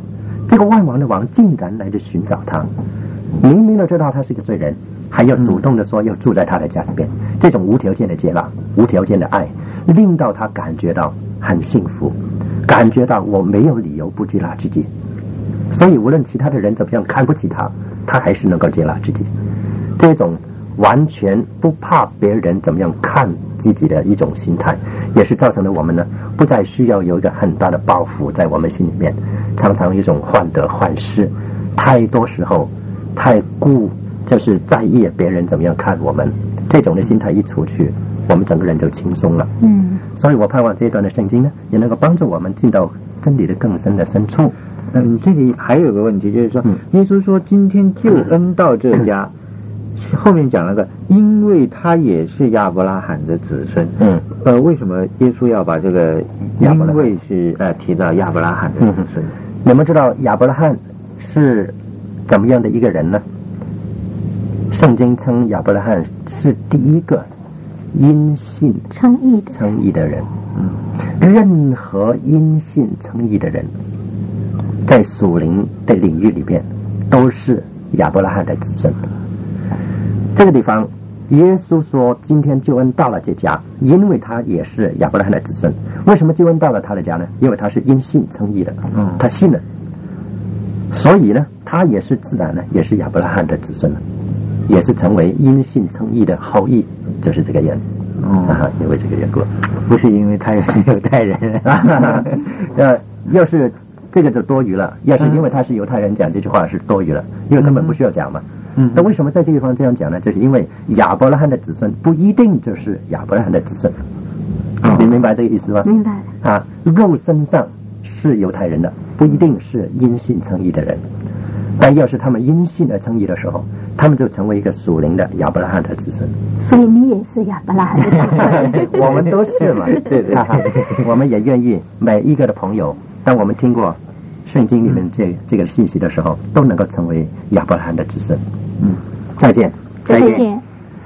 这个万王的王竟然来去寻找他，明明都知道他是个罪人，还要主动的说要住在他的家里边，这种无条件的接纳，无条件的爱，令到他感觉到很幸福，感觉到我没有理由不接纳自己。所以无论其他的人怎么样看不起他，他还是能够接纳自己。这种完全不怕别人怎么样看自己的一种心态，也是造成了我们呢不再需要有一个很大的包袱在我们心里面，常常一种患得患失，太多时候太顾就是在意别人怎么样看我们，这种的心态一出去，我们整个人就轻松了。嗯，所以我盼望这一段的圣经呢，也能够帮助我们进到真理的更深的深处。 嗯，这里还有个问题，就是说，嗯、耶稣说今天救恩到这家，嗯、后面讲了个，因为他也是亚伯拉罕的子孙。嗯，呃，为什么耶稣要把这个因为是呃提到亚伯拉罕的子孙？嗯、 你们知道亚伯拉罕是怎么样的一个人呢？圣经称亚伯拉罕是第一个因信称义的称义的人。嗯，任何因信称义的人，在属灵的领域里边都是亚伯拉罕的子孙。这个地方耶稣说今天救恩到了这家，因为他也是亚伯拉罕的子孙。为什么救恩到了他的家呢？因为他是因信称义的，嗯，他信了，所以呢他也是自然呢也是亚伯拉罕的子孙了，也是成为因信称义的后裔，就是这个原因。哦、啊，因为这个缘故， 不是因为他也是犹太人。 呃，要是这个就多余了，要是因为他是犹太人讲这句话是多余了，因为根本不需要讲嘛。嗯，那为什么在这个地方这样讲呢？就是因为亚伯拉罕的子孙不一定就是亚伯拉罕的子孙。哦、你明白这个意思吗？ 明白。 啊，肉身上是犹太人的，不一定是因信称义的人。但要是他们因信而称义的时候，他们就成为一个属灵的亚伯拉罕的子孙。 所以你也是亚伯拉罕的子孙。 我们都是嘛，对对对，我们也愿意每一个的朋友，当我们听过圣经里面这这个信息的时候，都能够成为亚伯拉罕的子孙。嗯，再见， 再见。再见。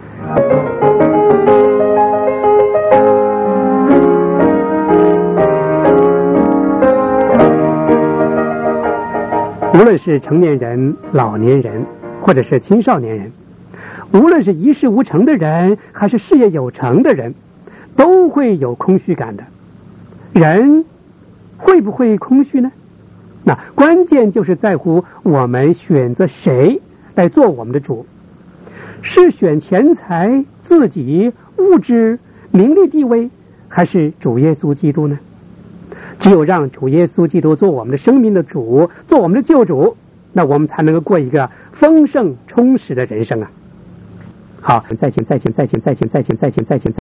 无论是成年人、老年人，或者是青少年人，无论是一事无成的人，还是事业有成的人，都会有空虚感的。人会不会空虚呢？那关键就是在乎我们选择谁来做我们的主，是选钱财、自己、物质、名利地位，还是主耶稣基督呢？只有让主耶稣基督做我们的生命的主，做我们的救主，那我们才能够过一个丰盛充实的人生啊！好，再见，再见，再见，再见，再见，再见，再见。